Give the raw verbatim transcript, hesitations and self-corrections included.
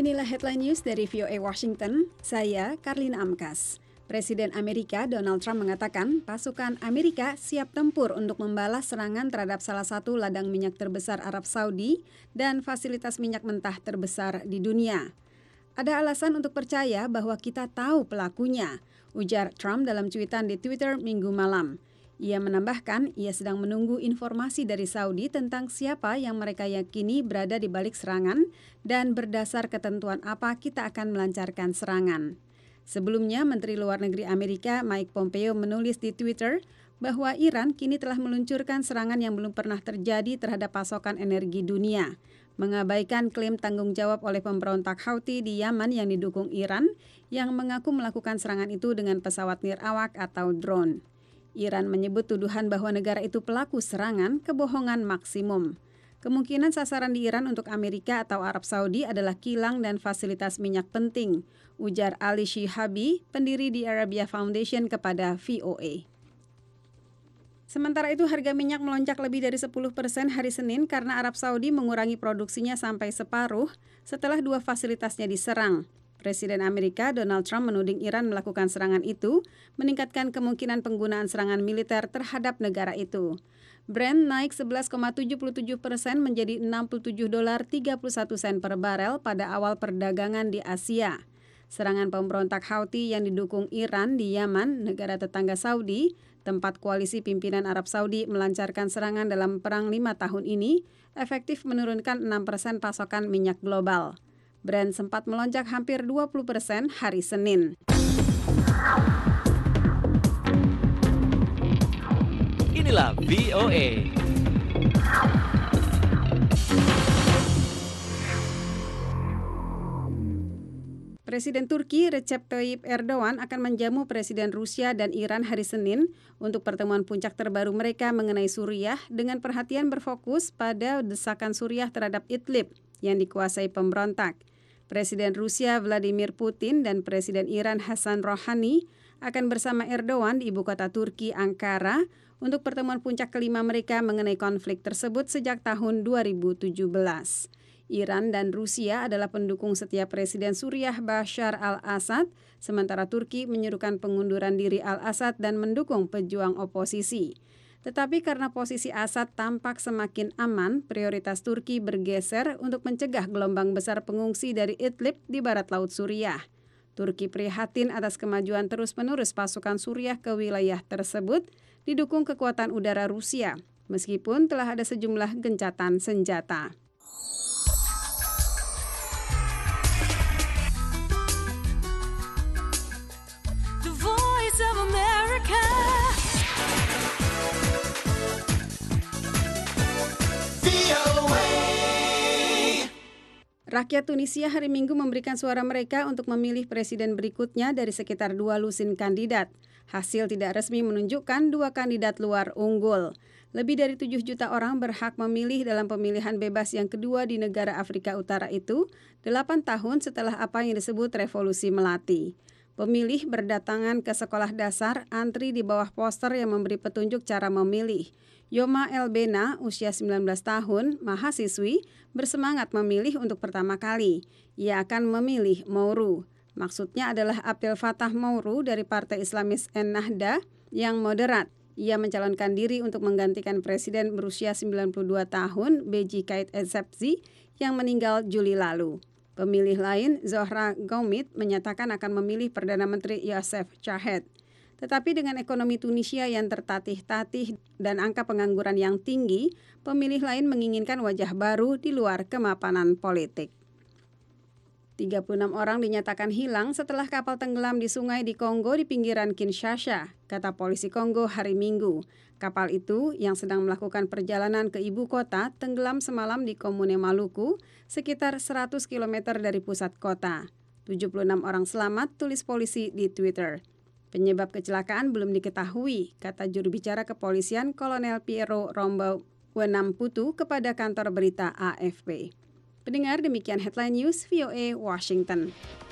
Inilah headline news dari V O A Washington, saya Karlina Amkas. Presiden Amerika Donald Trump mengatakan pasukan Amerika siap tempur untuk membalas serangan terhadap salah satu ladang minyak terbesar Arab Saudi dan fasilitas minyak mentah terbesar di dunia. Ada alasan untuk percaya bahwa kita tahu pelakunya, ujar Trump dalam cuitan di Twitter Minggu malam. Ia menambahkan ia sedang menunggu informasi dari Saudi tentang siapa yang mereka yakini berada di balik serangan dan berdasar ketentuan apa kita akan melancarkan serangan. Sebelumnya, Menteri Luar Negeri Amerika Mike Pompeo menulis di Twitter bahwa Iran kini telah meluncurkan serangan yang belum pernah terjadi terhadap pasokan energi dunia, mengabaikan klaim tanggung jawab oleh pemberontak Houthi di Yaman yang didukung Iran yang mengaku melakukan serangan itu dengan pesawat nirawak atau drone. Iran menyebut tuduhan bahwa negara itu pelaku serangan kebohongan maksimum. Kemungkinan sasaran di Iran untuk Amerika atau Arab Saudi adalah kilang dan fasilitas minyak penting, ujar Ali Shihabi, pendiri di Arabia Foundation kepada V O A. Sementara itu harga minyak melonjak lebih dari sepuluh persen hari Senin karena Arab Saudi mengurangi produksinya sampai separuh setelah dua fasilitasnya diserang. Presiden Amerika Donald Trump menuding Iran melakukan serangan itu, meningkatkan kemungkinan penggunaan serangan militer terhadap negara itu. Brent naik sebelas koma tujuh tujuh persen menjadi enam puluh tujuh dolar tiga puluh satu sen per barel pada awal perdagangan di Asia. Serangan pemberontak Houthi yang didukung Iran di Yaman, negara tetangga Saudi, tempat koalisi pimpinan Arab Saudi melancarkan serangan dalam perang lima tahun ini, efektif menurunkan enam persen pasokan minyak global. Brent sempat melonjak hampir dua puluh persen hari Senin. Inilah V O A. Presiden Turki Recep Tayyip Erdogan akan menjamu Presiden Rusia dan Iran hari Senin untuk pertemuan puncak terbaru mereka mengenai Suriah dengan perhatian berfokus pada desakan Suriah terhadap Idlib yang dikuasai pemberontak. Presiden Rusia Vladimir Putin dan Presiden Iran Hassan Rouhani akan bersama Erdogan di ibu kota Turki, Ankara, untuk pertemuan puncak kelima mereka mengenai konflik tersebut sejak tahun dua ribu tujuh belas. Iran dan Rusia adalah pendukung setia Presiden Suriah Bashar al-Assad, sementara Turki menyerukan pengunduran diri al-Assad dan mendukung pejuang oposisi. Tetapi karena posisi Assad tampak semakin aman, prioritas Turki bergeser untuk mencegah gelombang besar pengungsi dari Idlib di barat laut Suriah. Turki prihatin atas kemajuan terus-menerus pasukan Suriah ke wilayah tersebut, didukung kekuatan udara Rusia, meskipun telah ada sejumlah gencatan senjata. The Voice of America. Rakyat Tunisia hari Minggu memberikan suara mereka untuk memilih presiden berikutnya dari sekitar dua lusin kandidat. Hasil tidak resmi menunjukkan dua kandidat luar unggul. Lebih dari tujuh juta orang berhak memilih dalam pemilihan bebas yang kedua di negara Afrika Utara itu, delapan tahun setelah apa yang disebut revolusi Melati. Pemilih berdatangan ke sekolah dasar, antri di bawah poster yang memberi petunjuk cara memilih. Yoma Elbena, usia sembilan belas tahun, mahasiswi, bersemangat memilih untuk pertama kali. Ia akan memilih Mourou. Maksudnya adalah Abdel Fattah Mourou dari Partai Islamis Ennahda yang moderat. Ia mencalonkan diri untuk menggantikan presiden berusia sembilan puluh dua tahun, Beji Caid Essebsi, yang meninggal Juli lalu. Pemilih lain, Zohra Goumit, menyatakan akan memilih Perdana Menteri Youssef Chahed. Tetapi dengan ekonomi Tunisia yang tertatih-tatih dan angka pengangguran yang tinggi, pemilih lain menginginkan wajah baru di luar kemapanan politik. tiga puluh enam orang dinyatakan hilang setelah kapal tenggelam di sungai di Kongo di pinggiran Kinshasa, kata polisi Kongo hari Minggu. Kapal itu yang sedang melakukan perjalanan ke ibu kota tenggelam semalam di Komune Maluku, sekitar seratus kilometer dari pusat kota. tujuh puluh enam orang selamat, tulis polisi di Twitter. Penyebab kecelakaan belum diketahui, kata juru bicara kepolisian Kolonel Piero Rombo Wenamputu kepada kantor berita A F P. Pendengar, demikian headline news V O A Washington.